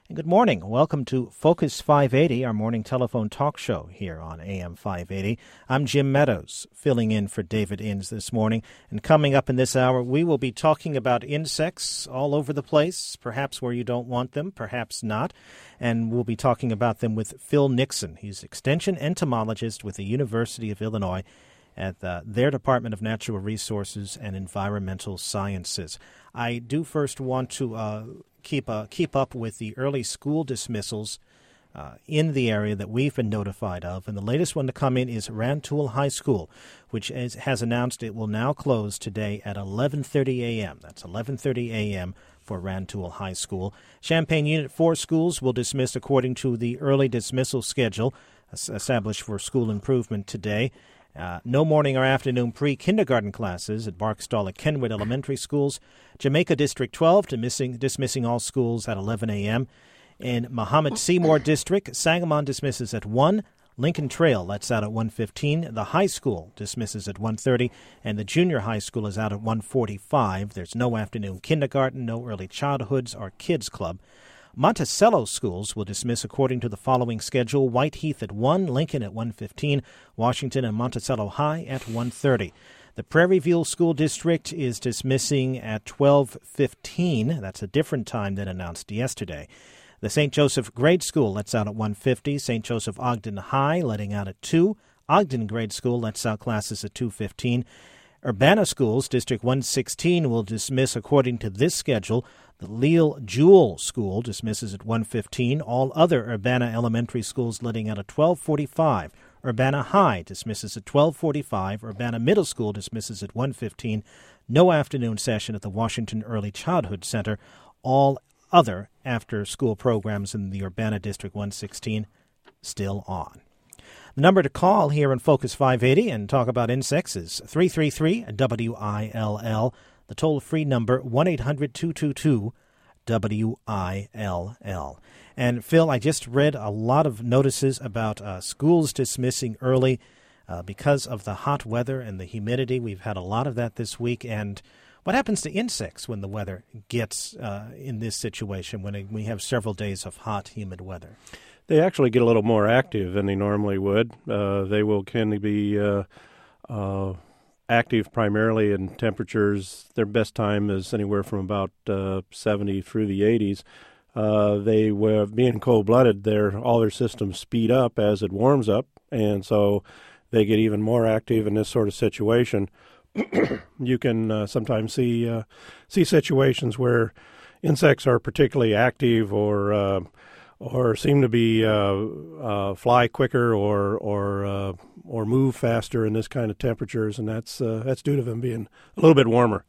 Good morning. Welcome to Focus 580, our morning telephone talk show here on AM 580. I'm Jim Meadows, filling in for David Inns this morning. And coming up in this hour, we will be talking about insects all over the place, perhaps where you don't want them, perhaps not. And we'll be talking about them with Phil Nixon. He's extension entomologist with the University of Illinois at their Department of Natural Resources and Environmental Sciences. I do first want to keep up with the early school dismissals in the area that we've been notified of. And the latest one to come in is Rantoul High School, which has announced it will now close today at 11:30 a.m. That's 11:30 a.m. for Rantoul High School. Champaign Unit 4 schools will dismiss according to the early dismissal schedule established for school improvement today. No morning or afternoon pre-kindergarten classes at Barksdall at Kenwood Elementary Schools. Jamaica District 12 dismissing all schools at 11 a.m. In Muhammad Seymour District, Sangamon dismisses at 1. Lincoln Trail lets out at 1:15. The high school dismisses at 1:30. And the junior high school is out at 1:45. There's no afternoon kindergarten, no early childhoods or kids club. Monticello schools will dismiss according to the following schedule: Whiteheath at 1, Lincoln at 1:15, Washington and Monticello High at 1:30. The Prairie View School District is dismissing at 12:15. That's a different time than announced yesterday. The St. Joseph Grade School lets out at 1:50. St. Joseph Ogden High letting out at 2. Ogden Grade School lets out classes at 2:15. Urbana Schools, District 116, will dismiss according to this schedule. The Leal Jewell School dismisses at 1:15. All other Urbana elementary schools letting out at 12:45. Urbana High dismisses at 12:45. Urbana Middle School dismisses at 1:15. No afternoon session at the Washington Early Childhood Center. All other after-school programs in the Urbana District 116 still on. The number to call here in Focus 580 and talk about insects is 333-WILL. The toll-free number, 1-800-222-WILL. And, Phil, I just read a lot of notices about schools dismissing early because of the hot weather and the humidity. We've had a lot of that this week. And what happens to insects when the weather gets in this situation, when we have several days of hot, humid weather? They actually get a little more active than they normally would. They will tend to be active primarily in temperatures. Their best time is anywhere from about 70 through the 80s. They were being cold-blooded. All their systems speed up as it warms up, and so they get even more active in this sort of situation. You can sometimes see situations where insects are particularly active or seem to be fly quicker or move faster in this kind of temperatures, and that's due to them being a little bit warmer.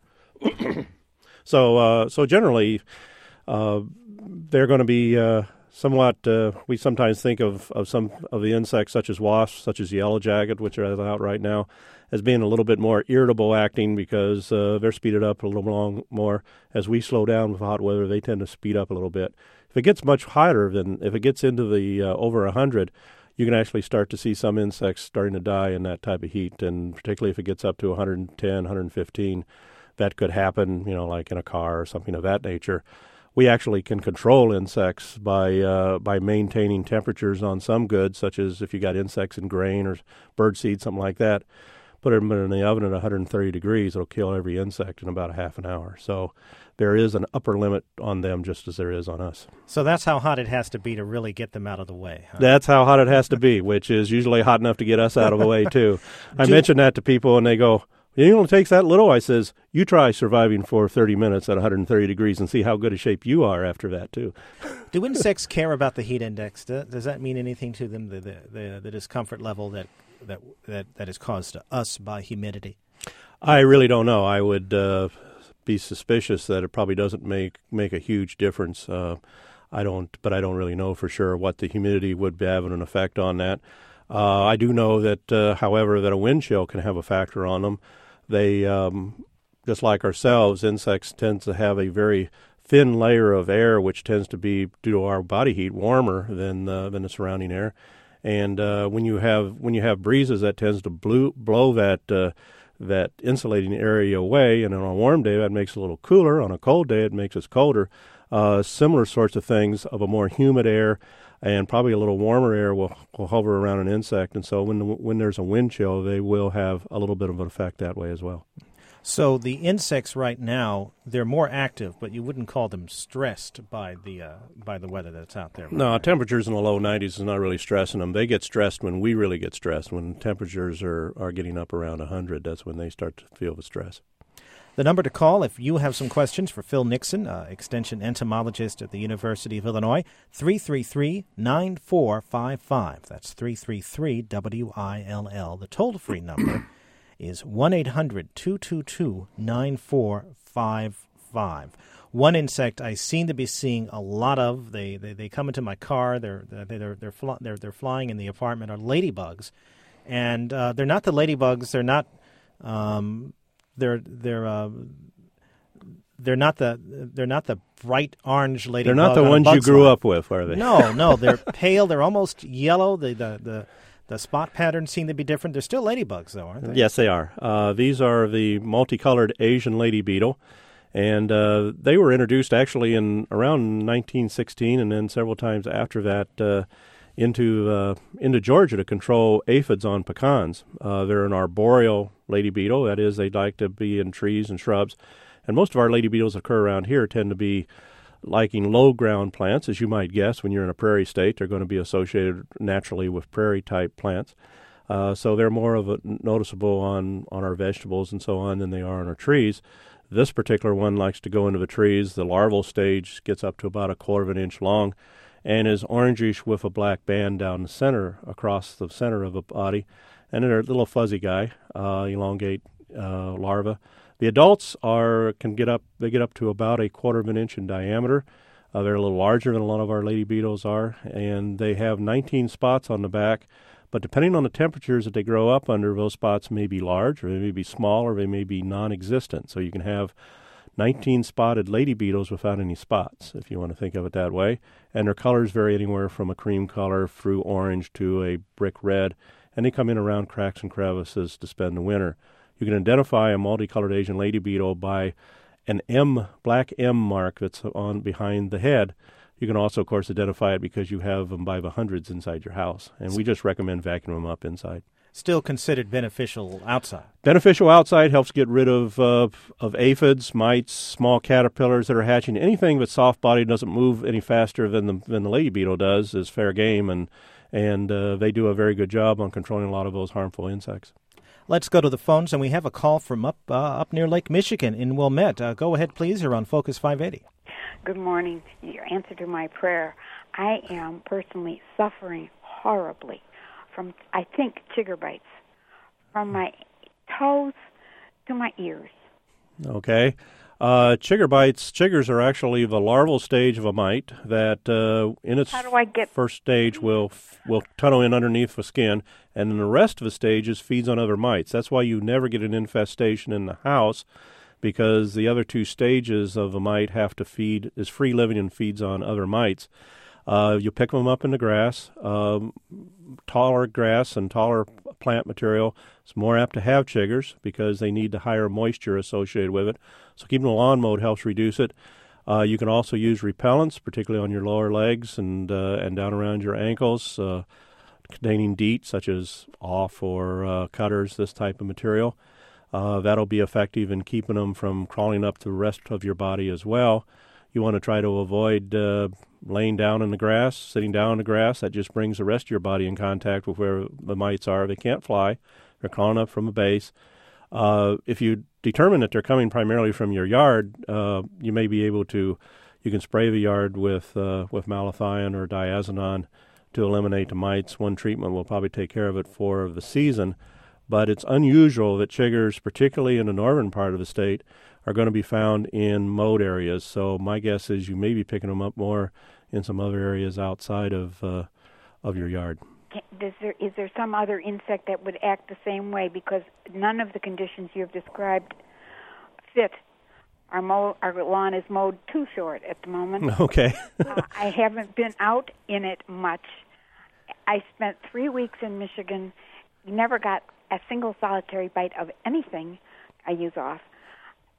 So generally, they're going to be somewhat. We sometimes think of some of the insects, such as wasps, such as yellow jacket, which are out right now, as being a little bit more irritable acting because they're speeded up a little more. As we slow down with hot weather, they tend to speed up a little bit. If it gets much hotter, if it gets into the over 100, you can actually start to see some insects starting to die in that type of heat, and particularly if it gets up to 110, 115, that could happen, like in a car or something of that nature. We actually can control insects by maintaining temperatures on some goods, such as if you got insects in grain or bird seed, something like that. Put them in the oven at 130 degrees, it'll kill every insect in about a half an hour. So there is an upper limit on them just as there is on us. So that's how hot it has to be to really get them out of the way, huh? That's how hot it has to be, which is usually hot enough to get us out of the way, too. I mention that to people, and they go, it only takes that little. I says, you try surviving for 30 minutes at 130 degrees and see how good a shape you are after that, too. Do insects care about the heat index? Does that mean anything to them, the discomfort level that is caused to us by humidity? I really don't know. I would be suspicious that it probably doesn't make a huge difference. I don't really know for sure what the humidity would be having an effect on that. I do know that, however, that a wind chill can have a factor on them. They, just like ourselves, insects tend to have a very thin layer of air, which tends to be, due to our body heat, warmer than the surrounding air. And when you have breezes, that tends to blow that insulating area away. And on a warm day, that makes it a little cooler. On a cold day, it makes us colder. Similar sorts of things of a more humid air and probably a little warmer air will hover around an insect. And so when there's a wind chill, they will have a little bit of an effect that way as well. So the insects right now, they're more active, but you wouldn't call them stressed by the weather that's out there. No, temperatures in the low 90s is not really stressing them. They get stressed when we really get stressed. When temperatures are getting up around 100, that's when they start to feel the stress. The number to call if you have some questions for Phil Nixon, extension entomologist at the University of Illinois, 333-9455. That's 333-WILL. The toll-free number is 1-800-222-9455. One insect I seem to be seeing a lot of. They come into my car. They're flying in the apartment. Are ladybugs, and they're not the ladybugs. They're not. They're not the bright orange ladybug. They're not the ones you grew up with, are they? No, they're pale. They're almost yellow. The spot patterns seem to be different. They're still ladybugs, though, aren't they? Yes, they are. These are the multicolored Asian lady beetle, and they were introduced actually in around 1916, and then several times after that into Georgia to control aphids on pecans. They're an arboreal lady beetle. That is, they like to be in trees and shrubs. And most of our lady beetles that occur around here tend to be liking low ground plants, as you might guess. When you're in a prairie state, they're going to be associated naturally with prairie-type plants. So they're more of a noticeable on our vegetables and so on than they are on our trees. This particular one likes to go into the trees. The larval stage gets up to about 1/4 of an inch long and is orangish with a black band down the center, across the center of the body. And they're a little fuzzy guy, elongate larva. The adults get up to about 1/4 of an inch in diameter. They're a little larger than a lot of our lady beetles are, and they have 19 spots on the back. But depending on the temperatures that they grow up under, those spots may be large, or they may be small, or they may be non-existent. So you can have 19 spotted lady beetles without any spots, if you want to think of it that way. And their colors vary anywhere from a cream color through orange to a brick red, and they come in around cracks and crevices to spend the winter. You can identify a multicolored Asian lady beetle by an black M mark that's on behind the head. You can also, of course, identify it because you have them by the hundreds inside your house, and we just recommend vacuuming them up inside. Still considered beneficial outside. Beneficial outside helps get rid of aphids, mites, small caterpillars that are hatching. Anything that's soft-bodied doesn't move any faster than the lady beetle does is fair game, and they do a very good job on controlling a lot of those harmful insects. Let's go to the phones, and we have a call from up near Lake Michigan in Wilmette. Go ahead, please. You're on Focus 580. Good morning. Your answer to my prayer. I am personally suffering horribly from, I think, chigger bites, from my toes to my ears. Okay. Chiggers are actually the larval stage of a mite that in its first stage will tunnel in underneath the skin, and then the rest of the stages feeds on other mites. That's why you never get an infestation in the house, because the other two stages of a mite have to feed, is free living and feeds on other mites. You pick them up in the grass. Taller grass and taller plant material is more apt to have chiggers because they need the higher moisture associated with it. So keeping the lawn mowed helps reduce it. You can also use repellents, particularly on your lower legs and down around your ankles, containing DEET, such as off or cutters, this type of material. That'll be effective in keeping them from crawling up the rest of your body as well. You want to try to avoid laying down in the grass, sitting down in the grass. That just brings the rest of your body in contact with where the mites are. They can't fly. They're crawling up from a base. If you determine that they're coming primarily from your yard, you may be able to, you can spray the yard with malathion or diazinon to eliminate the mites. One treatment will probably take care of it for the season. But it's unusual that chiggers, particularly in the northern part of the state, are going to be found in mowed areas. So my guess is you may be picking them up more in some other areas outside of your yard. Is there some other insect that would act the same way? Because none of the conditions you have described fit. Our lawn is mowed too short at the moment. Okay. I haven't been out in it much. I spent 3 weeks in Michigan. Never got a single solitary bite of anything I use off.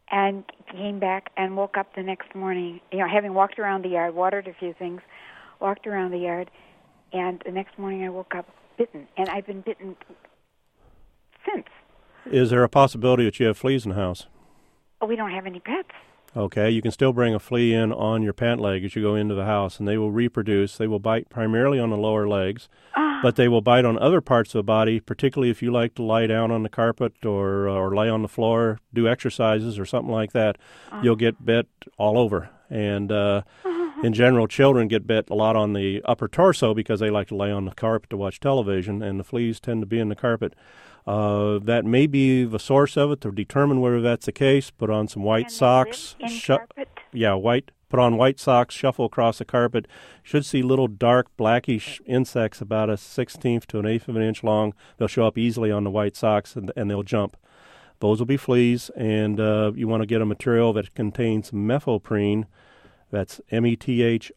and came back and woke up the next morning, having walked around the yard, watered a few things, walked around the yard, and the next morning I woke up bitten, and I've been bitten since. Is there a possibility that you have fleas in the house? Oh, we don't have any pets. Okay, you can still bring a flea in on your pant leg as you go into the house, and they will reproduce. They will bite primarily on the lower legs, but they will bite on other parts of the body, particularly if you like to lie down on the carpet or lay on the floor, do exercises or something like that. You'll get bit all over. And in general, children get bit a lot on the upper torso because they like to lay on the carpet to watch television, and the fleas tend to be in the carpet. That may be the source of it. To determine whether that's the case, put on some white socks. Carpet? Yeah, white. Put on white socks, shuffle across the carpet. Should see little dark blackish insects about a 1/16 to an 1/8 of an inch long. They'll show up easily on the white socks, and they'll jump. Those will be fleas, and you want to get a material that contains methoprene. That's methoprene,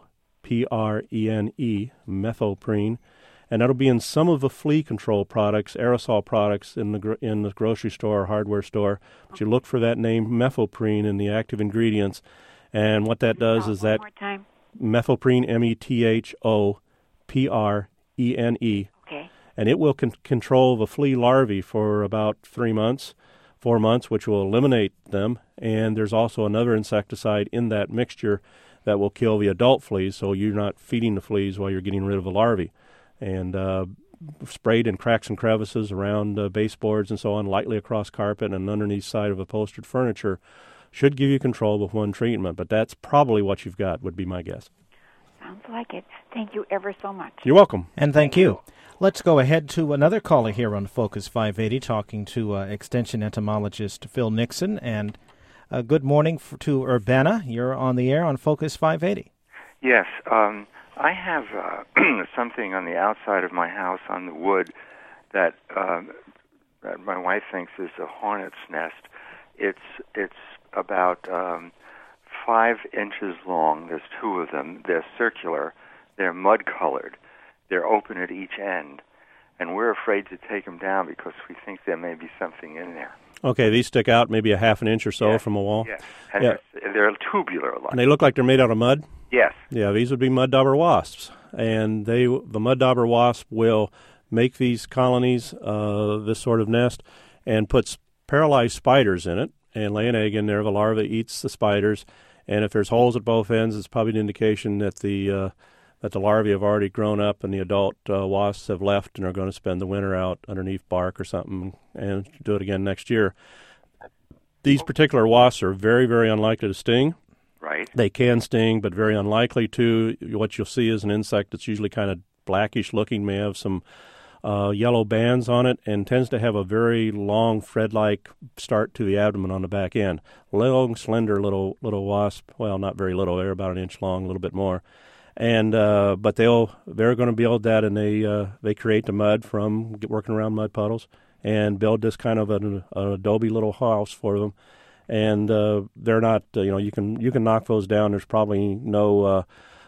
methoprene. And that'll be in some of the flea control products, aerosol products in the grocery store or hardware store. But you look for that name methoprene in the active ingredients. And what that does is that methoprene, methoprene, okay. And it will control the flea larvae for about 4 months, which will eliminate them. And there's also another insecticide in that mixture that will kill the adult fleas, so you're not feeding the fleas while you're getting rid of the larvae. And sprayed in cracks and crevices around baseboards and so on, lightly across carpet and underneath side of upholstered furniture, should give you control with one treatment. But that's probably what you've got, would be my guess. Sounds like it. Thank you ever so much. You're welcome. And thank you. Let's go ahead to another caller here on Focus 580, talking to Extension entomologist Phil Nixon. And good morning to Urbana. You're on the air on Focus 580. Yes. I have something on the outside of my house on the wood that my wife thinks is a hornet's nest. It's about 5 inches long. There's 2 of them. They're circular. They're mud-colored. They're open at each end. And we're afraid to take them down because we think there may be something in there. Okay, these stick out maybe a half an inch or so from a wall? Yes. And they're tubular-like. And they look like they're made out of mud? Yes. Yeah, these would be mud dauber wasps. And the mud dauber wasp will make these colonies, this sort of nest, and puts paralyzed spiders in it and lay an egg in there. The larva eats the spiders. And if there's holes at both ends, it's probably an indication that the larvae have already grown up and the adult wasps have left and are going to spend the winter out underneath bark or something and do it again next year. These particular wasps are very, very unlikely to sting. Right. They can sting, but very unlikely to. What you'll see is an insect that's usually kind of blackish looking, may have some yellow bands on it, and tends to have a very long thread-like start to the abdomen on the back end. Long, slender little wasp. Well, not very little. They're about an inch long, a little bit more. And but they're going to build that, and they create the mud from working around mud puddles and build this kind of an adobe little house for them. And they're not, you can knock those down. There's probably no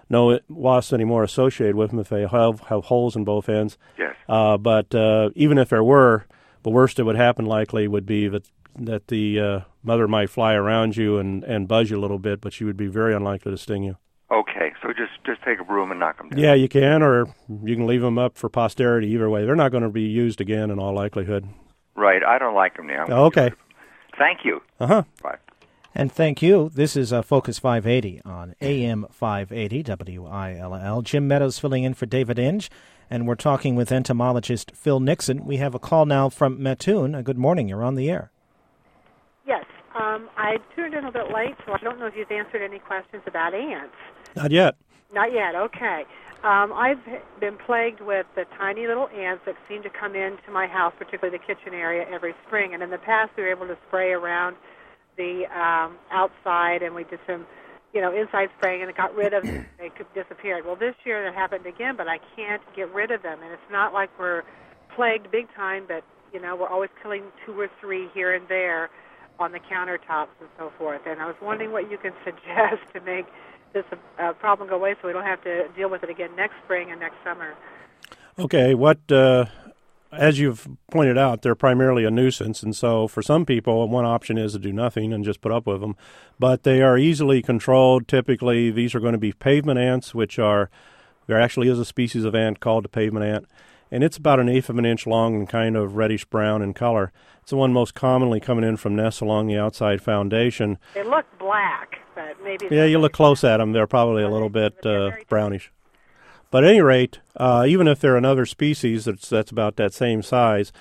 wasps anymore associated with them if they have holes in both ends. Yes. But even if there were, the worst that would happen likely would be that the mother might fly around you and buzz you a little bit, but she would be very unlikely to sting you. Okay, so just take a broom and knock them down. Yeah, you can, or you can leave them up for posterity. Either way, they're not going to be used again in all likelihood. Right, I don't like them now. Okay. Thank you. Uh-huh. Bye. And thank you. This is Focus 580 on AM 580 WILL. Jim Meadows filling in for David Inge, and we're talking with entomologist Phil Nixon. We have a call now from Mattoon. Good morning. You're on the air. Yes. I tuned in a bit late, so I don't know if you've answered any questions about ants. Not yet. Not yet. Okay. I've been plagued with the tiny little ants that seem to come into my house, particularly the kitchen area, every spring. And in the past, we were able to spray around the outside, and we did some, inside spraying, and it got rid of them. They disappeared. Well, this year that happened again, but I can't get rid of them. And it's not like we're plagued big time, but, we're always killing 2 or 3 here and there on the countertops and so forth. And I was wondering what you can suggest to make this problem go away so we don't have to deal with it again next spring and next summer. Okay, what as you've pointed out, they're primarily a nuisance, and so for some people, one option is to do nothing and just put up with them. But they are easily controlled. Typically, these are going to be pavement ants, there actually is a species of ant called the pavement ant, and it's about 1/8 of an inch long and kind of reddish brown in color. It's the one most commonly coming in from nests along the outside foundation. They look black, but maybe... Yeah, you look close at them, they're probably a little bit brownish. But at any rate, even if they're another species that's about that same size,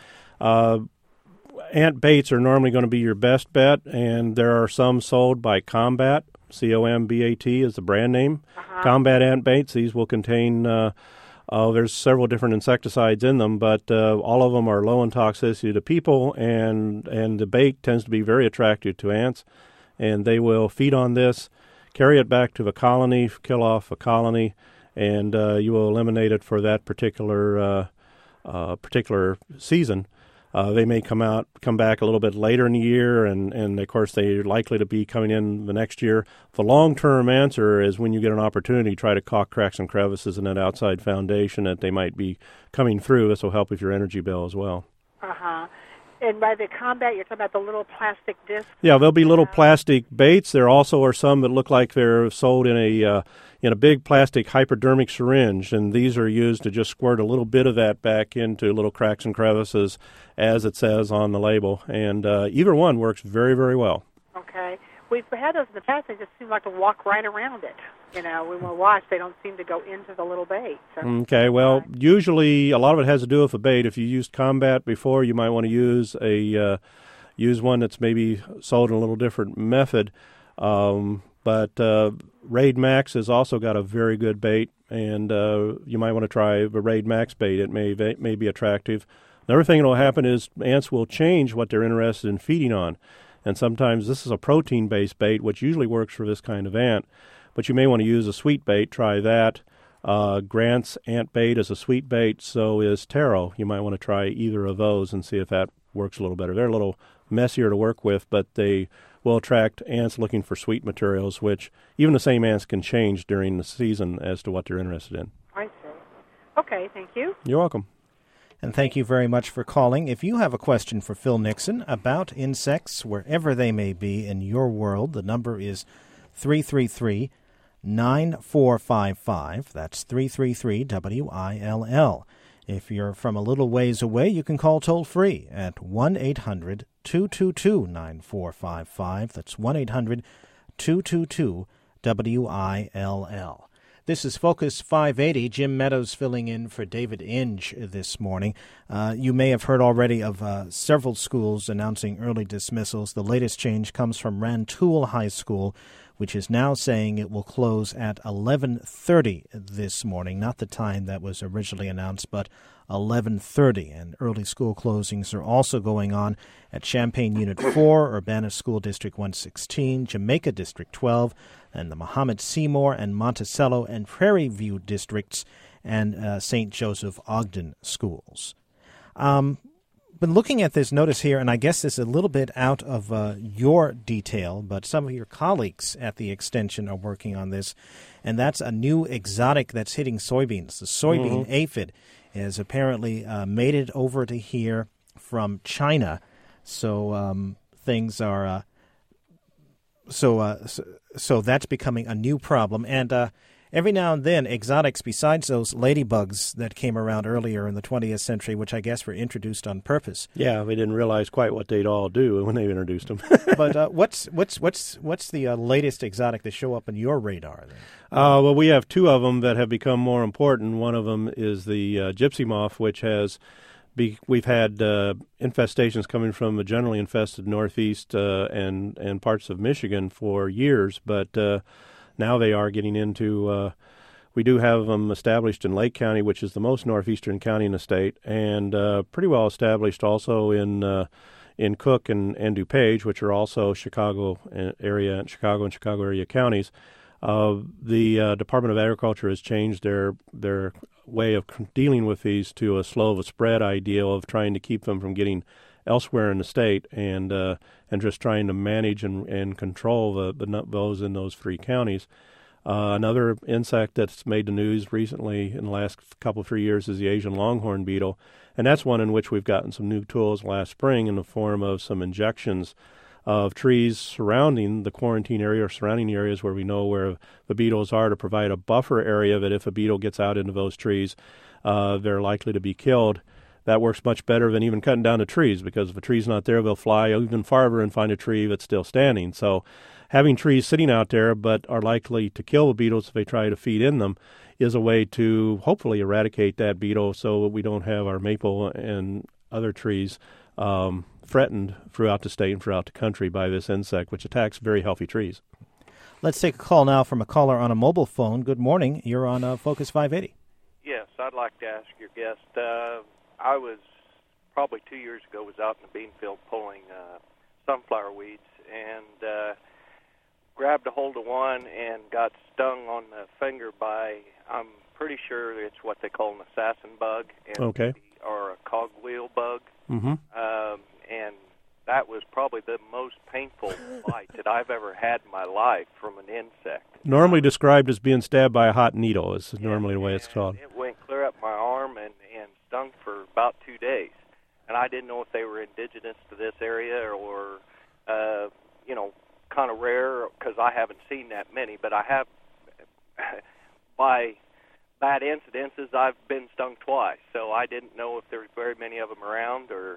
ant baits are normally going to be your best bet, and there are some sold by Combat. C-O-M-B-A-T is the brand name. Combat ant baits. These will contain, there's several different insecticides in them, but all of them are low in toxicity to people, and the bait tends to be very attractive to ants, and they will feed on this, carry it back to the colony, kill off a colony, and you will eliminate it for that particular season. They may come back a little bit later in the year, and of course they're likely to be coming in the next year. The long-term answer is when you get an opportunity, try to caulk cracks and crevices in that outside foundation that they might be coming through. This will help with your energy bill as well. And by the Combat, you're talking about the little plastic discs? Yeah, there'll be little plastic baits. There also are some that look like they're sold in a big plastic hypodermic syringe, and these are used to just squirt a little bit of that back into little cracks and crevices, as it says on the label. And either one works very, very well. Okay. We've had those in the past. They just seem like to walk right around it. You know, when we watch, they don't seem to go into the little bait. So. Okay, well, usually a lot of it has to do with a bait. If you used Combat before, you might want to use one that's maybe sold in a little different method. But Raid Max has also got a very good bait, and you might want to try the Raid Max bait. It may be attractive. Another thing that will happen is ants will change what they're interested in feeding on. And sometimes this is a protein-based bait, which usually works for this kind of ant. But you may want to use a sweet bait. Try that. Grant's ant bait is a sweet bait. So is taro. You might want to try either of those and see if that works a little better. They're a little messier to work with, but they will attract ants looking for sweet materials, which even the same ants can change during the season as to what they're interested in. I see. Okay, thank you. You're welcome. And thank you very much for calling. If you have a question for Phil Nixon about insects, wherever they may be in your world, the number is 333-9455. That's 333-WILL. If you're from a little ways away, you can call toll-free at 1-800-222-9455. That's 1-800-222-WILL. This is Focus 580. Jim Meadows filling in for David Inge this morning. You may have heard already of several schools announcing early dismissals. The latest change comes from Rantoul High School, which is now saying it will close at 11:30 this morning, not the time that was originally announced, but 11:30. And early school closings are also going on at Champaign Unit 4, Urbana School District 116, Jamaica District 12, and the Muhammad Seymour and Monticello and Prairie View districts, and St. Joseph Ogden schools. Been looking at this notice here, and I guess it's a little bit out of your detail, but some of your colleagues at the extension are working on this, and that's a new exotic that's hitting soybeans. The soybean aphid has apparently made it over to here from China, so things are so that's becoming a new problem, and every now and then, exotics besides those ladybugs that came around earlier in the 20th century, which I guess were introduced on purpose. Yeah, they didn't realize quite what they'd all do when they introduced them. But what's the latest exotic to show up on your radar then? Well, we have two of them that have become more important. One of them is the gypsy moth, which we've had infestations coming from the generally infested Northeast and parts of Michigan for years, but now they are getting into, we do have them established in Lake County, which is the most northeastern county in the state, and pretty well established also in Cook and DuPage, which are also Chicago area counties. The Department of Agriculture has changed their way of dealing with these to a slow of a spread ideal of trying to keep them from getting elsewhere in the state, and just trying to manage and control those in those three counties. Another insect that's made the news recently in the last couple of 3 years is the Asian longhorn beetle, and that's one in which we've gotten some new tools last spring in the form of some injections of trees surrounding the quarantine area or surrounding areas where we know where the beetles are, to provide a buffer area that if a beetle gets out into those trees, they're likely to be killed. That works much better than even cutting down the trees, because if a tree's not there, they'll fly even farther and find a tree that's still standing. So having trees sitting out there but are likely to kill the beetles if they try to feed in them is a way to hopefully eradicate that beetle so that we don't have our maple and other trees threatened throughout the state and throughout the country by this insect, which attacks very healthy trees. Let's take a call now from a caller on a mobile phone. Good morning. You're on Focus 580. Yes, I'd like to ask your guest. I was probably 2 years ago was out in the bean field pulling sunflower weeds and grabbed a hold of one and got stung on the finger by, I'm pretty sure it's what they call an assassin bug, or a cogwheel bug. Mm-hmm. And that was probably the most painful bite that I've ever had in my life from an insect. Normally described as being stabbed by a hot needle is normally the way it's called. It went clear up my arm and stung for about 2 days. And I didn't know if they were indigenous to this area or, kind of rare, because I haven't seen that many. But I have, by bad incidences, I've been stung twice. So I didn't know if there were very many of them around or...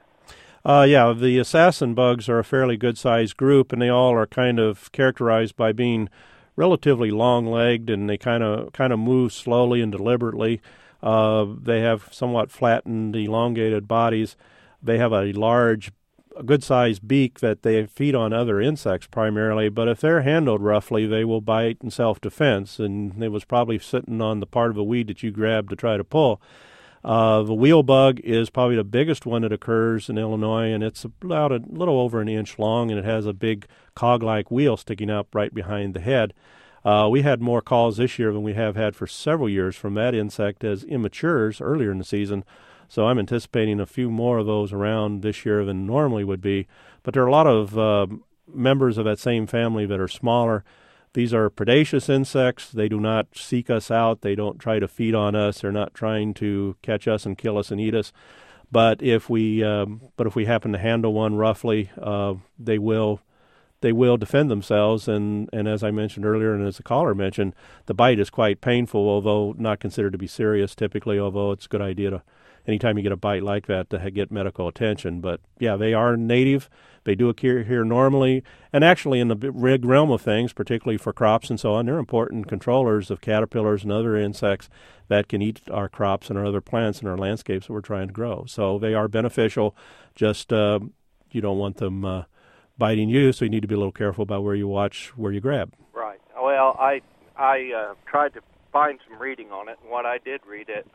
the assassin bugs are a fairly good-sized group, and they all are kind of characterized by being relatively long-legged, and they kind of move slowly and deliberately. They have somewhat flattened, elongated bodies. They have a good-sized beak that they feed on other insects primarily, but if they're handled roughly, they will bite in self-defense, and it was probably sitting on the part of a weed that you grabbed to try to pull. The wheel bug is probably the biggest one that occurs in Illinois, and it's about a little over an inch long, and it has a big cog-like wheel sticking up right behind the head. We had more calls this year than we have had for several years from that insect as immatures earlier in the season, so I'm anticipating a few more of those around this year than normally would be. But there are a lot of members of that same family that are smaller. These are predaceous insects. They do not seek us out. They don't try to feed on us. They're not trying to catch us and kill us and eat us. But if we happen to handle one roughly, they will defend themselves. And as I mentioned earlier, and as the caller mentioned, the bite is quite painful, although not considered to be serious typically. Although it's a good idea to, anytime you get a bite like that, to get medical attention. But yeah, they are native. They do occur here normally, and actually in the big realm of things, particularly for crops and so on, they're important controllers of caterpillars and other insects that can eat our crops and our other plants and our landscapes that we're trying to grow. So they are beneficial, just you don't want them biting you, so you need to be a little careful about where you watch, where you grab. Right. Well, I tried to find some reading on it, and what I did read it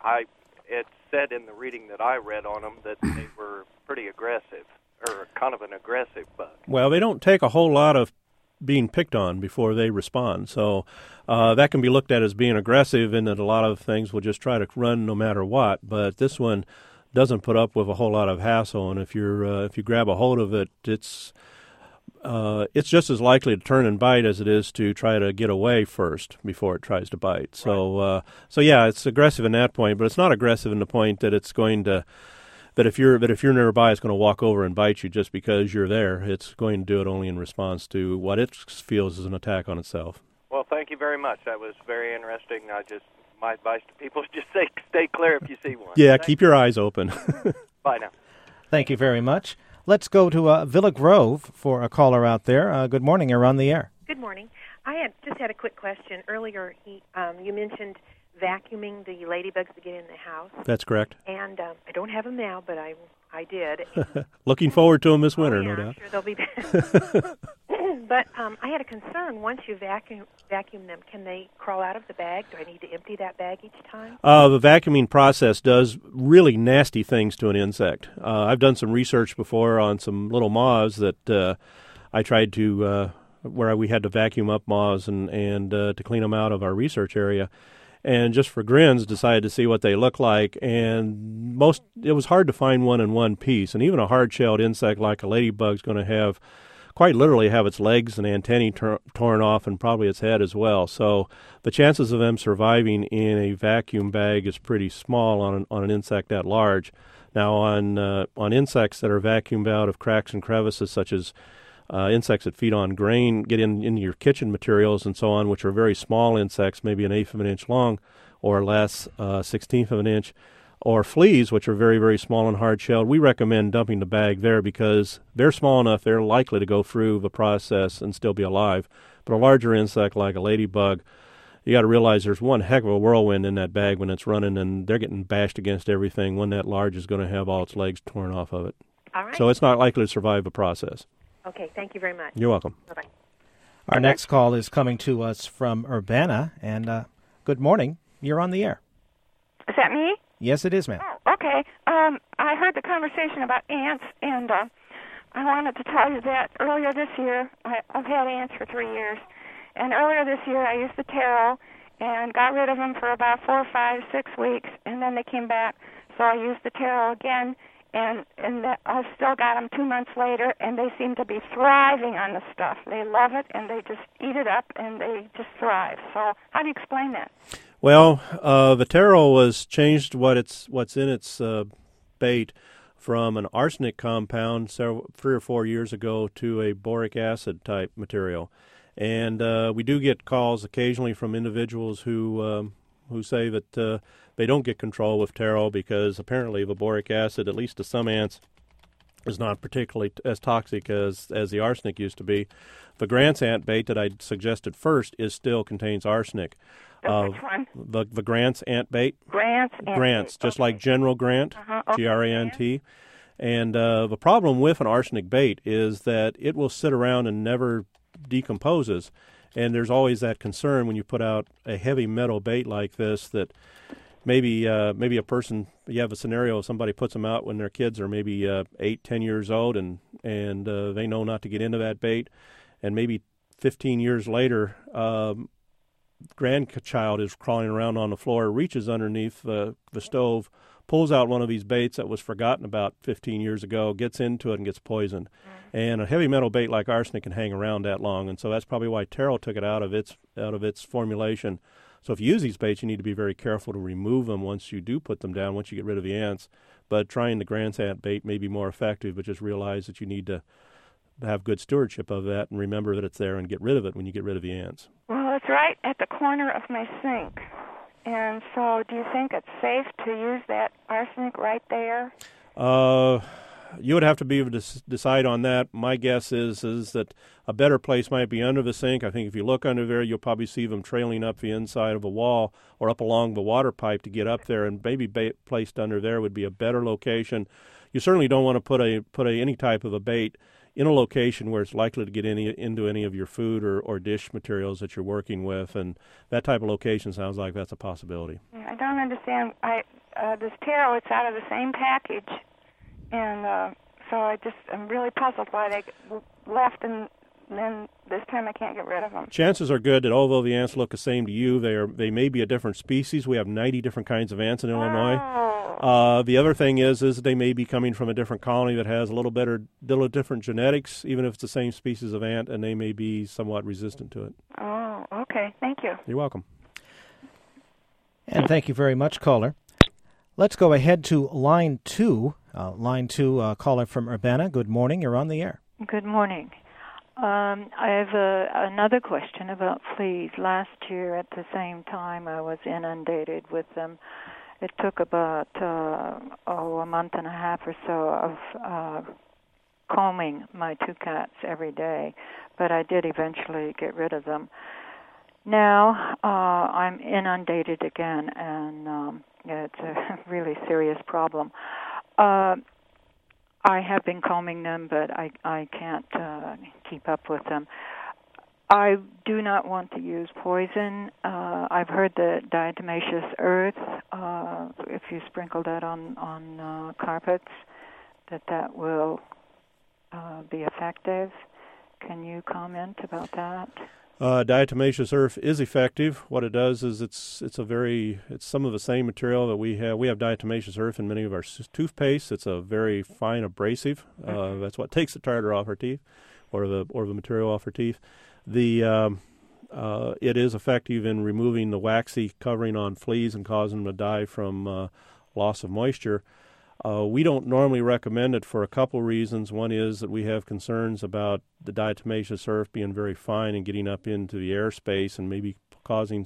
said in the reading that I read on them that they were pretty aggressive, or kind of an aggressive bug. Well, they don't take a whole lot of being picked on before they respond. So that can be looked at as being aggressive, in that a lot of things will just try to run no matter what. But this one doesn't put up with a whole lot of hassle, and if you grab a hold of it, it's just as likely to turn and bite as it is to try to get away first before it tries to bite. So, so yeah, it's aggressive in that point, but it's not aggressive in the point that it's going to, that if you're nearby, it's going to walk over and bite you just because you're there. It's going to do it only in response to what it feels is an attack on itself. Well, thank you very much. That was very interesting. My advice to people is just stay clear if you see one. Yeah, keep your eyes open. Bye now. Thank you very much. Let's go to Villa Grove for a caller out there. Good morning. You're on the air. Good morning. I just had a quick question. Earlier, you mentioned vacuuming the ladybugs to get in the house. That's correct. And I don't have them now, but I did. Looking forward to them this winter, no doubt. I'm sure they'll be back. But I had a concern. Once you vacuum them, can they crawl out of the bag? Do I need to empty that bag each time? The vacuuming process does really nasty things to an insect. I've done some research before on some little moths that I tried to, where we had to vacuum up moths and to clean them out of our research area. And just for grins, decided to see what they look like. And it was hard to find one in one piece. And even a hard-shelled insect like a ladybug is going to have quite literally have its legs and antennae torn off, and probably its head as well. So the chances of them surviving in a vacuum bag is pretty small on an insect that large. Now, on insects that are vacuumed out of cracks and crevices, such as insects that feed on grain, get into your kitchen materials and so on, which are very small insects, maybe an eighth of an inch long or less, 16th of an inch, or fleas, which are very, very small and hard-shelled, we recommend dumping the bag there because they're small enough they're likely to go through the process and still be alive. But a larger insect like a ladybug, you got to realize there's one heck of a whirlwind in that bag when it's running, and they're getting bashed against everything. One that large is going to have all its legs torn off of it. All right. So it's not likely to survive the process. Okay, thank you very much. You're welcome. Bye-bye. Our next call is coming to us from Urbana, and good morning. You're on the air. Is that me? Yes, it is, ma'am. Oh, okay. I heard the conversation about ants, and I wanted to tell you that earlier this year, I've had ants for 3 years, and earlier this year I used the taro and got rid of them for about 4, 5, 6 weeks, and then they came back, so I used the taro again, and I've still got them 2 months later, and they seem to be thriving on the stuff. They love it, and they just eat it up, and they just thrive. So how do you explain that? Well, the taro was changed what's in its bait from an arsenic compound 3 or 4 years ago to a boric acid type material, and we do get calls occasionally from individuals who say that they don't get control with taro because apparently the boric acid, at least to some ants, is not particularly as toxic as the arsenic used to be. The Grant's ant bait that I suggested first still contains arsenic. Which one? The Grant's ant bait. Grant's ant Grant's, bait. just Okay. like General Grant, Okay. Grant. And the problem with an arsenic bait is that it will sit around and never decomposes. And there's always that concern when you put out a heavy metal bait like this that maybe a person, you have a scenario, somebody puts them out when their kids are maybe 8, 10 years old, and they know not to get into that bait. And maybe 15 years later, grandchild is crawling around on the floor, reaches underneath the stove, pulls out one of these baits that was forgotten about 15 years ago, gets into it, and gets poisoned. And a heavy metal bait like arsenic can hang around that long, and so that's probably why taro took it out of its formulation. So if you use these baits, you need to be very careful to remove them once you do put them down, once you get rid of the ants. But trying the Grant's ant bait may be more effective, but just realize that you need to have good stewardship of that and remember that it's there and get rid of it when you get rid of the ants. Well, it's right at the corner of my sink. And so do you think it's safe to use that arsenic right there? You would have to be able to decide on that. My guess is that a better place might be under the sink. I think if you look under there, you'll probably see them trailing up the inside of a wall or up along the water pipe to get up there, and maybe placed under there would be a better location. You certainly don't want to put any type of a bait in a location where it's likely to get into any of your food or dish materials that you're working with, and that type of location sounds like that's a possibility. I don't understand. This taro, it's out of the same package, and so I'm really puzzled why they left, and then this time I can't get rid of them. Chances are good that although the ants look the same to you, they may be a different species. We have 90 different kinds of ants in Illinois. The other thing is they may be coming from a different colony that has a little different genetics, even if it's the same species of ant, and they may be somewhat resistant to it. Oh, okay. Thank you. You're welcome. And thank you very much, caller. Let's go ahead to line 2. Caller from Urbana. Good morning. You're on the air. Good morning. I have another question about fleas. Last year at the same time I was inundated with them. It took about a month and a half or so of combing my 2 cats every day, but I did eventually get rid of them. Now I'm inundated again, and it's a really serious problem. I have been combing them, but I can't keep up with them. I do not want to use poison. I've heard that diatomaceous earth, if you sprinkle that on carpets, that will be effective. Can you comment about that? Diatomaceous earth is effective. What it does is it's some of the same material that we have. We have diatomaceous earth in many of our toothpastes. It's a very fine abrasive. That's what takes the tartar off our teeth. or the material off her teeth. It is effective in removing the waxy covering on fleas and causing them to die from loss of moisture. We don't normally recommend it for a couple reasons. One is that we have concerns about the diatomaceous earth being very fine and getting up into the airspace and maybe causing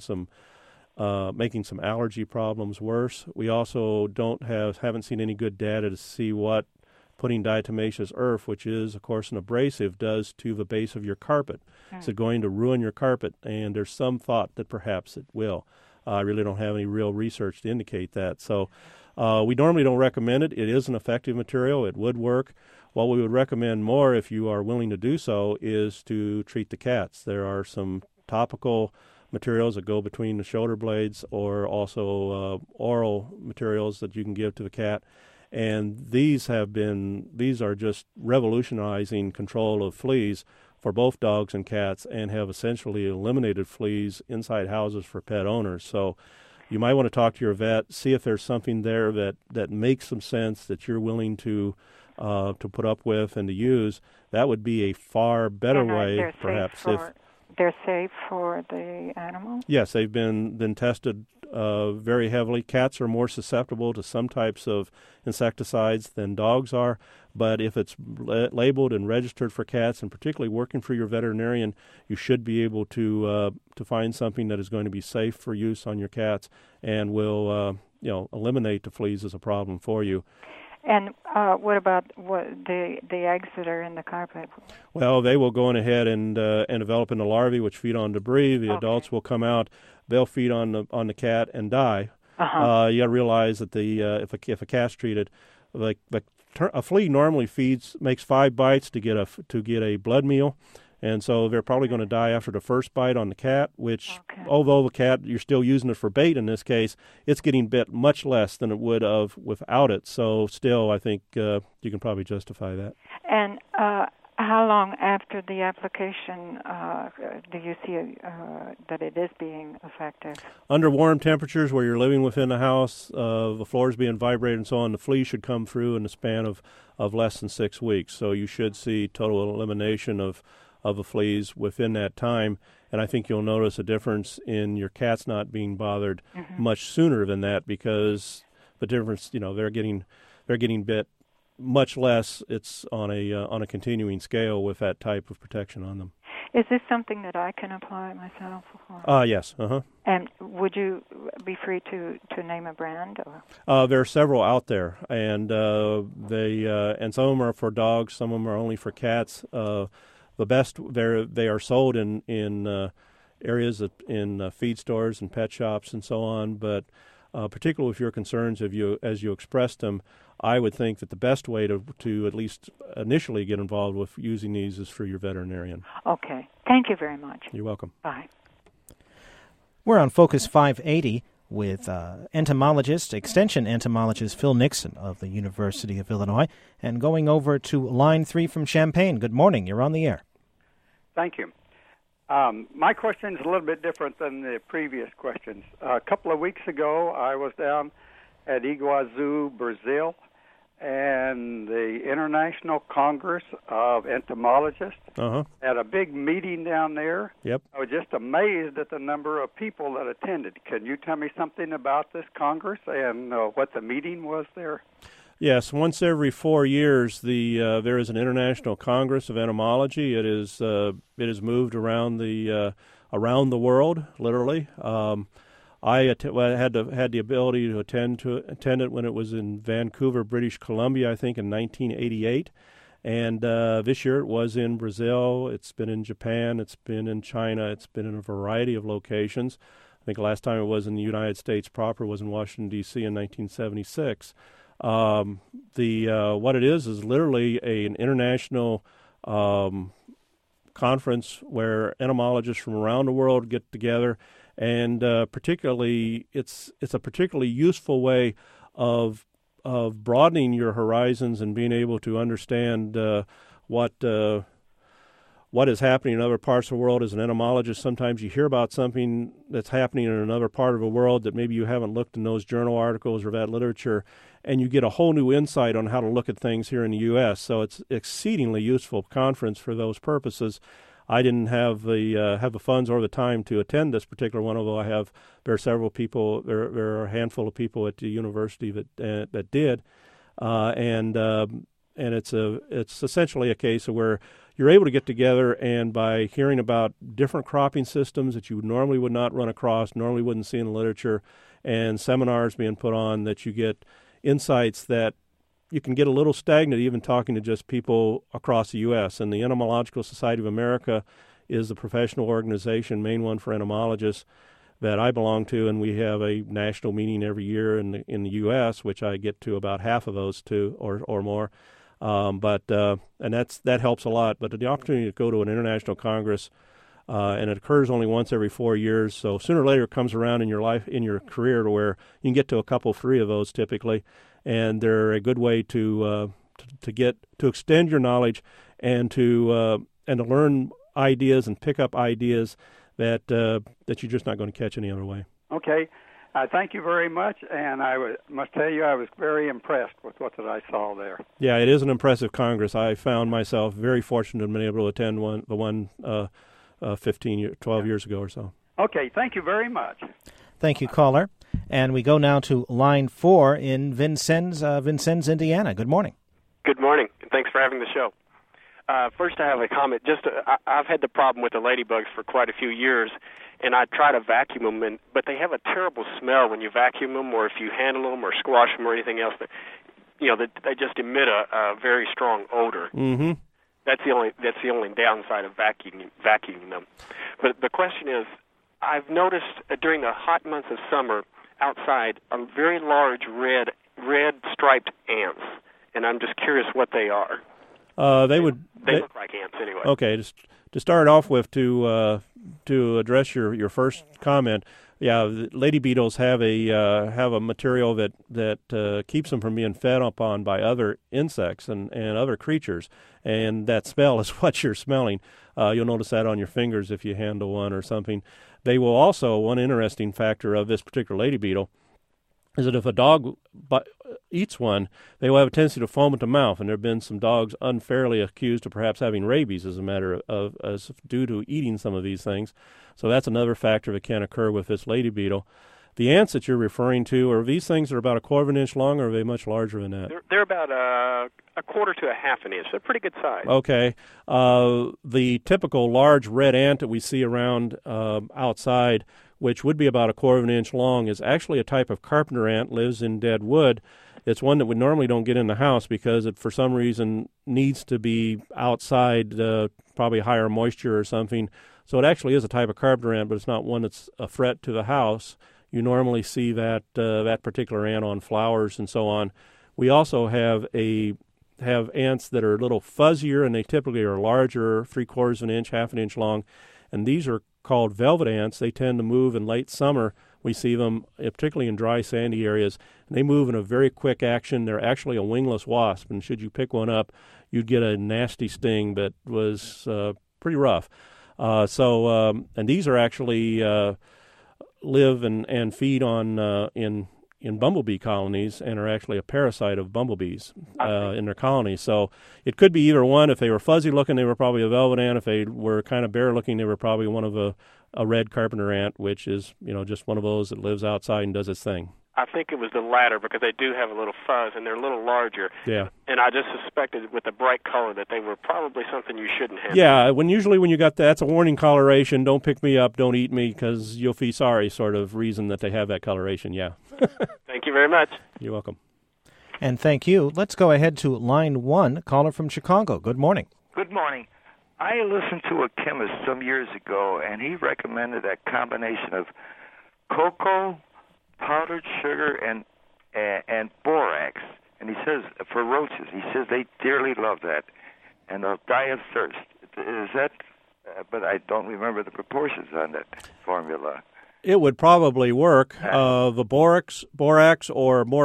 making some allergy problems worse. We also haven't seen any good data to see what putting diatomaceous earth, which is, of course, an abrasive, does to the base of your carpet. Is it going to ruin your carpet? And there's some thought that perhaps it will. I really don't have any real research to indicate that. So we normally don't recommend it. It is an effective material. It would work. What we would recommend more, if you are willing to do so, is to treat the cats. There are some topical materials that go between the shoulder blades, or also oral materials that you can give to the cat. And these are just revolutionizing control of fleas for both dogs and cats, and have essentially eliminated fleas inside houses for pet owners. So you might want to talk to your vet, see if there's something there that makes some sense, that you're willing to put up with and to use. That would be a far better way, perhaps. They're safe for the animal? Yes, they've been tested very heavily. Cats are more susceptible to some types of insecticides than dogs are, but if it's labeled and registered for cats, and particularly working for your veterinarian, you should be able to find something that is going to be safe for use on your cats and will eliminate the fleas as a problem for you. And what about the eggs that are in the carpet? Well, they will go on ahead and develop into larvae, which feed on debris. The adults will come out. They'll feed on the cat and die. Uh-huh. You got to realize that if a cat's treated, like a flea normally makes 5 bites to get a blood meal. And so they're probably going to die after the first bite on the cat, which, although the cat, you're still using it for bait in this case, it's getting bit much less than it would have without it. So still, I think you can probably justify that. And how long after the application do you see that it is being effective? Under warm temperatures where you're living within the house, the floors being vibrated and so on, the flea should come through in the span of less than 6 weeks. So you should see total elimination of the fleas within that time, and I think you'll notice a difference in your cats not being bothered much sooner than that, because the difference, they're getting bit much less. It's on a continuing scale with that type of protection on them. Is this something that I can apply myself? Yes. And would you be free to name a brand? There are several out there, and and some of them are for dogs, some of them are only for cats. The best, they are sold in areas in feed stores and pet shops and so on. But particularly with your concerns, as you expressed them, I would think that the best way to at least initially get involved with using these is for your veterinarian. Okay. Thank you very much. You're welcome. Bye. We're on Focus 580 with extension entomologist Phil Nixon of the University of Illinois, and going over to line 3 from Champaign. Good morning. You're on the air. Thank you. My question is a little bit different than the previous questions. A couple of weeks ago, I was down at Iguazu, Brazil, and the International Congress of Entomologists had a big meeting down there. Yep. I was just amazed at the number of people that attended. Can you tell me something about this Congress and what the meeting was there? Yes, once every 4 years, there is an International Congress of Entomology. It is moved around the world, literally. I had the ability to attend it when it was in Vancouver, British Columbia, I think in 1988, and this year it was in Brazil. It's been in Japan. It's been in China. It's been in a variety of locations. I think the last time it was in the United States proper was in Washington, D.C. in 1976. What it is literally an international conference where entomologists from around the world get together, and particularly it's a particularly useful way of broadening your horizons and being able to understand what what is happening in other parts of the world. As an entomologist, sometimes you hear about something that's happening in another part of the world that maybe you haven't looked in those journal articles or that literature, and you get a whole new insight on how to look at things here in the U.S. So it's exceedingly useful conference for those purposes. I didn't have the funds or the time to attend this particular one, although there are several people, there are a handful of people at the university that did, and it's essentially a case of where you're able to get together, and by hearing about different cropping systems that you normally would not run across, normally wouldn't see in the literature, and seminars being put on, that you get insights that you can get a little stagnant even talking to just people across the U.S. And the Entomological Society of America is the professional organization, main one for entomologists, that I belong to, and we have a national meeting every year in the U.S., which I get to about half of those two or more. And that helps a lot. But the opportunity to go to an international congress, and it occurs only once every 4 years, so sooner or later it comes around in your life, in your career, to where you can get to a couple, 3 of those typically, and they're a good way to extend your knowledge and to learn ideas and pick up ideas that you're just not going to catch any other way. Okay. Thank you very much, and I must tell you I was very impressed with what I saw there. Yeah, it is an impressive Congress. I found myself very fortunate to have been able to attend the one 12 years ago or so. Okay, thank you very much. Thank you, caller. And we go now to line 4 in Vincennes, Indiana. Good morning. Good morning, and thanks for having the show. First, I have a comment. I've had the problem with the ladybugs for quite a few years, and I try to vacuum them, but they have a terrible smell when you vacuum them, or if you handle them or squash them or anything else. They just emit a very strong odor. Mm-hmm. That's the only downside of vacuuming them. But the question is, I've noticed during the hot months of summer outside a very large red striped ants, and I'm just curious what they are. They look like ants anyway. Okay, just to start off with, to address your first comment, yeah, the lady beetles have a material that keeps them from being fed upon by other insects and other creatures, and that smell is what you're smelling. You'll notice that on your fingers if you handle one or something. They will also, one interesting factor of this particular lady beetle is that if a dog eats one, they will have a tendency to foam at the mouth, and there have been some dogs unfairly accused of perhaps having rabies as a matter of due to eating some of these things. So that's another factor that can occur with this lady beetle. The ants that you're referring to, are these things that are about 1/4 of an inch long, or are they much larger than that? They're about a 1/4 to 1/2 an inch. They're pretty good size. Okay. The typical large red ant that we see around outside, which would be about 1/4 of an inch long, is actually a type of carpenter ant, lives in dead wood. It's one that we normally don't get in the house because it, for some reason, needs to be outside, probably higher moisture or something. So it actually is a type of carpenter ant, but it's not one that's a threat to the house. You normally see that particular ant on flowers and so on. We also have ants that are a little fuzzier, and they typically are larger, 3/4 of an inch, 1/2 an inch long, and these are called velvet ants. They tend to move in late summer. We see them particularly in dry, sandy areas, and they move in a very quick action. They're actually a wingless wasp, and should you pick one up, you'd get a nasty sting that was pretty rough. And these are actually live and feed on in bumblebee colonies, and are actually a parasite of bumblebees in their colonies. So it could be either one. If they were fuzzy looking, they were probably a velvet ant. If they were kind of bare looking, they were probably one of a red carpenter ant, which is just one of those that lives outside and does its thing. I think it was the latter, because they do have a little fuzz and they're a little larger. Yeah. And I just suspected with the bright color that they were probably something you shouldn't have. Yeah, usually when you got that's a warning coloration. Don't pick me up, don't eat me, because you'll be sorry sort of reason that they have that coloration, yeah. Thank you very much. You're welcome. And thank you. Let's go ahead to line 1, caller from Chicago. Good morning. Good morning. I listened to a chemist some years ago, and he recommended that combination of cocoa, powdered sugar, and borax. And he says, for roaches, he says they dearly love that, and they'll die of thirst. Is that, but I don't remember the proportions on that formula. It would probably work. The borax, or more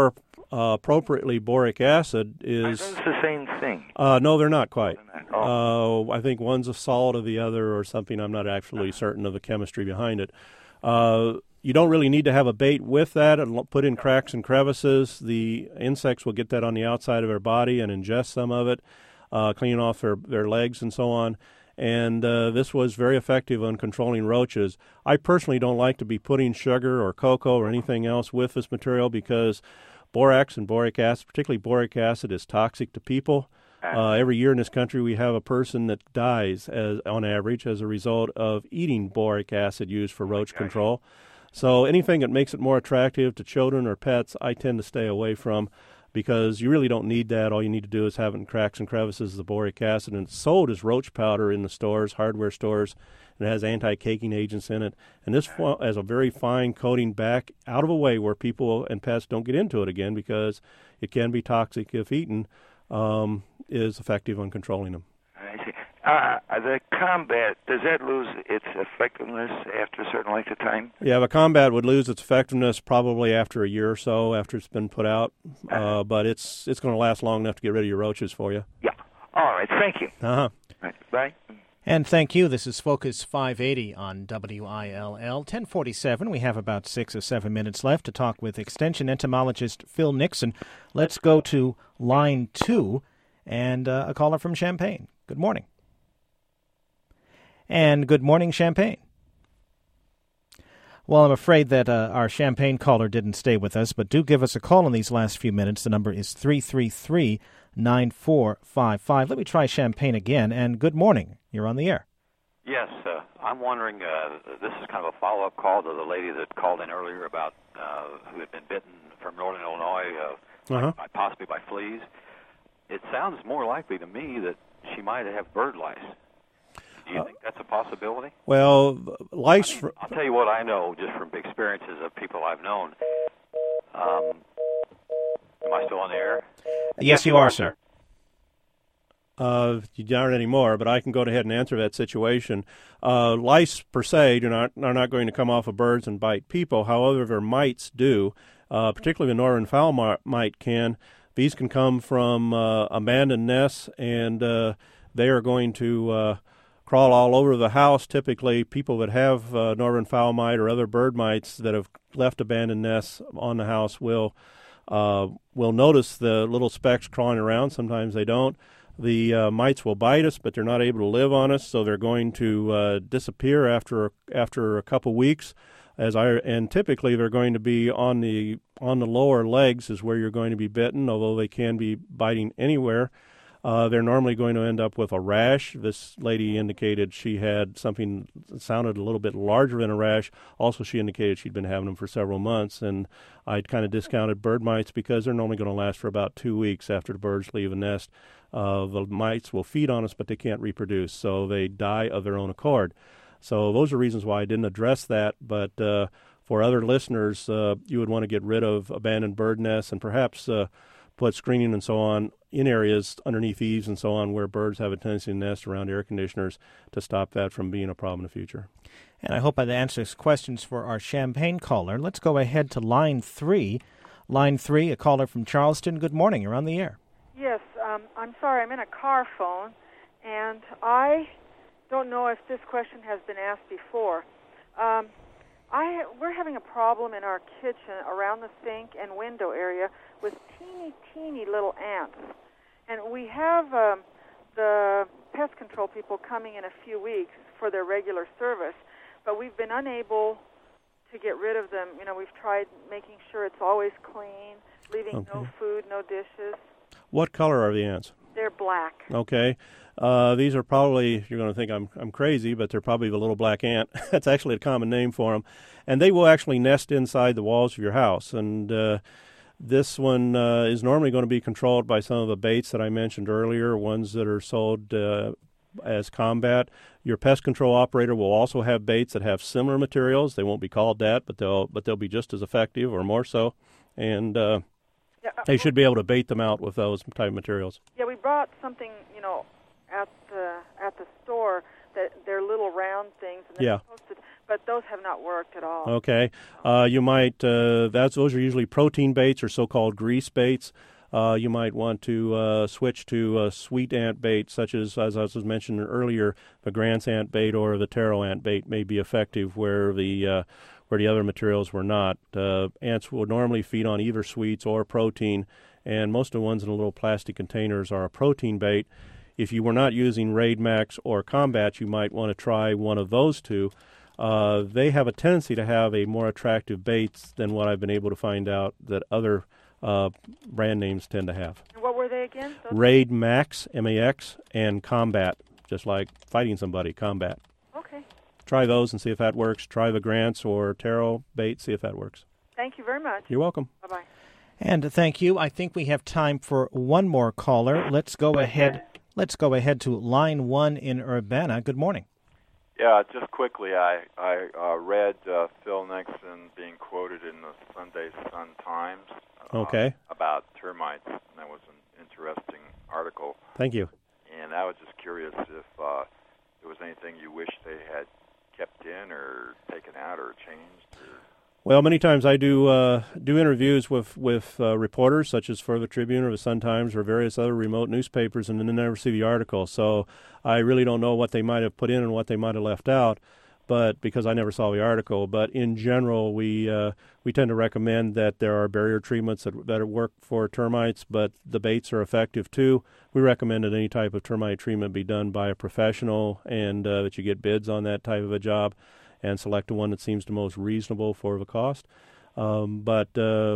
appropriately boric acid is... Are those the same thing? No, they're not quite. Oh. I think one's a salt of the other or something. I'm not actually certain of the chemistry behind it. You don't really need to have a bait with that and put in cracks and crevices. The insects will get that on the outside of their body and ingest some of it, clean off their legs and so on. And this was very effective on controlling roaches. I personally don't like to be putting sugar or cocoa or anything else with this material because borax and boric acid, particularly boric acid, is toxic to people. Every year in this country we have a person that dies on average as a result of eating boric acid used for roach control. So anything that makes it more attractive to children or pets, I tend to stay away from because you really don't need that. All you need to do is have it in cracks and crevices, the boric acid, and it's sold as roach powder in the stores, hardware stores, and it has anti-caking agents in it. And this has a very fine coating back out of a way where people and pets don't get into it again because it can be toxic if eaten, is effective on controlling them. I see. The combat, does that lose its effectiveness after a certain length of time? Yeah, the combat would lose its effectiveness probably after a year or so after it's been put out, but it's going to last long enough to get rid of your roaches for you. Yeah. All right, thank you. Uh-huh. Right. Bye. And thank you. This is Focus 580 on WILL. 1047. We have about 6 or 7 minutes left to talk with Extension entomologist Phil Nixon. Let's go to line 2 and a caller from Champaign. Good morning. And good morning, Champaign. Well, I'm afraid that our Champaign caller didn't stay with us, but do give us a call in these last few minutes. The number is 333-9455. Let me try Champaign again, and good morning. You're on the air. Yes, I'm wondering, this is kind of a follow-up call to the lady that called in earlier about who had been bitten from northern Illinois, possibly by fleas. It sounds more likely to me that she might have bird lice. Do you think that's a possibility? Well, lice... I'll tell you what I know just from experiences of people I've known. Am I still on the air? Yes, you are, sir. You aren't anymore, but I can go ahead and answer that situation. Lice, per se, are not going to come off of birds and bite people. However, mites do, particularly the northern fowl mite can. These can come from abandoned nests, and they are going to... crawl all over the house. Typically, people that have northern fowl mite or other bird mites that have left abandoned nests on the house will notice the little specks crawling around. Sometimes they don't. The mites will bite us, but they're not able to live on us, so they're going to disappear after a couple weeks. And typically they're going to be on the lower legs is where you're going to be bitten, although they can be biting anywhere. They're normally going to end up with a rash. This lady indicated she had something that sounded a little bit larger than a rash. Also, she indicated she'd been having them for several months, and I'd kind of discounted bird mites because they're normally going to last for about 2 weeks after the birds leave a nest. The mites will feed on us, but they can't reproduce, so they die of their own accord. So those are reasons why I didn't address that, but for other listeners, you would want to get rid of abandoned bird nests and perhaps put screening and so on in areas underneath eaves and so on where birds have a tendency to nest around air conditioners to stop that from being a problem in the future. And I hope that answers questions for our Champaign caller. Let's go ahead to line 3. Line 3, a caller from Charleston. Good morning. You're on the air. Yes, I'm sorry. I'm in a car phone, and I don't know if this question has been asked before. We're having a problem in our kitchen around the sink and window area with teeny little ants. And we have the pest control people coming in a few weeks for their regular service, but we've been unable to get rid of them. You know, we've tried making sure it's always clean, leaving no food, no dishes. What color are the ants? They're black. Okay. These are probably, you're going to think I'm crazy, but they're probably the little black ant. That's actually a common name for them. And they will actually nest inside the walls of your house. And this one is normally going to be controlled by some of the baits that I mentioned earlier, ones that are sold as combat. Your pest control operator will also have baits that have similar materials. They won't be called that, but they'll be just as effective or more so. And they should be able to bait them out with those type of materials. Yeah, we brought something, at the store that they're little round things, and they're supposed to but those have not worked at all. Okay. You might, those are usually protein baits or so-called grease baits. You might want to switch to sweet ant bait, such as I was mentioned earlier, the Grant's ant bait or the taro ant bait may be effective where the other materials were not. Ants will normally feed on either sweets or protein, and most of the ones in the little plastic containers are a protein bait. If you were not using Raid Max or Combat, you might want to try one of those two. They have a tendency to have a more attractive baits than what I've been able to find out that other brand names tend to have. And what were they again? Raid Max, M-A-X, and Combat, just like fighting somebody, Combat. Okay. Try those and see if that works. Try the Grants or Taro bait, see if that works. Thank you very much. You're welcome. Bye-bye. And thank you. I think we have time for one more caller. Let's go ahead to line 1 in Urbana. Good morning. Yeah, just quickly, I read Phil Nixon being quoted in the Sunday Sun-Times about termites, and that was an interesting article. Thank you. And I was just curious if there was anything you wish they had kept in or taken out or changed. Well, many times I do interviews with reporters, such as for the Tribune or the Sun-Times or various other remote newspapers, and then never see the article. So I really don't know what they might have put in and what they might have left out, but because I never saw the article. But in general, we tend to recommend that there are barrier treatments that work for termites, but the baits are effective too. We recommend that any type of termite treatment be done by a professional, and that you get bids on that type of a job, and select the one that seems the most reasonable for the cost. But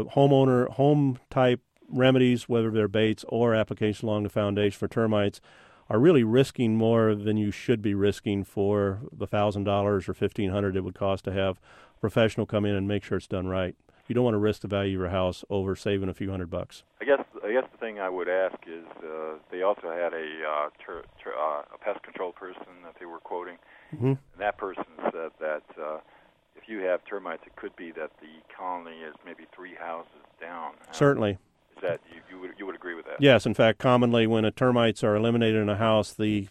home-type remedies, whether they're baits or application along the foundation for termites, are really risking more than you should be risking for the $1,000 or $1,500 it would cost to have a professional come in and make sure it's done right. You don't want to risk the value of your house over saving a few $100. I guess the thing I would ask is they also had a pest control person that they were quoting. Mm-hmm. And that person said that if you have termites, it could be that the colony is maybe 3 houses down. Certainly. Is that you would agree with that? Yes. In fact, commonly when termites are eliminated in a house, the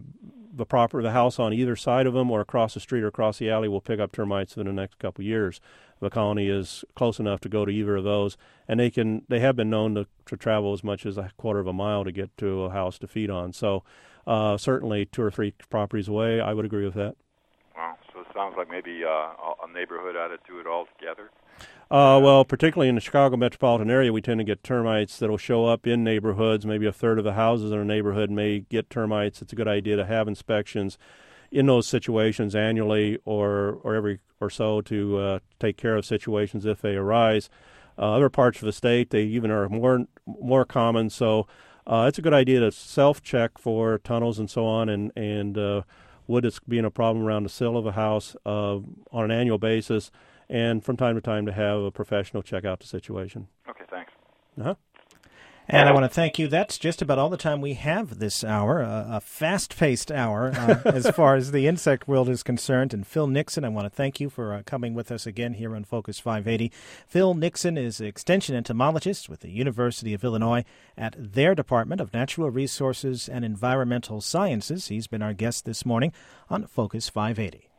house on either side of them or across the street or across the alley will pick up termites in the next couple of years. The colony is close enough to go to either of those, and they have been known to travel as much as a quarter of a mile to get to a house to feed on. So certainly 2 or 3 properties away, I would agree with that. Wow. So it sounds like maybe a neighborhood ought to do it all together. Well, particularly in the Chicago metropolitan area, we tend to get termites that will show up in neighborhoods. Maybe a third of the houses in a neighborhood may get termites. It's a good idea to have inspections in those situations annually or every or so to take care of situations if they arise. Other parts of the state, they even are more common. So it's a good idea to self-check for tunnels and so on, and wood is being a problem around the sill of a house on an annual basis, and from time to time to have a professional check out the situation. Okay, thanks. Uh-huh. And I want to thank you. That's just about all the time we have this hour, a fast-paced hour as far as the insect world is concerned. And Phil Nixon, I want to thank you for coming with us again here on Focus 580. Phil Nixon is an extension entomologist with the University of Illinois at their Department of Natural Resources and Environmental Sciences. He's been our guest this morning on Focus 580.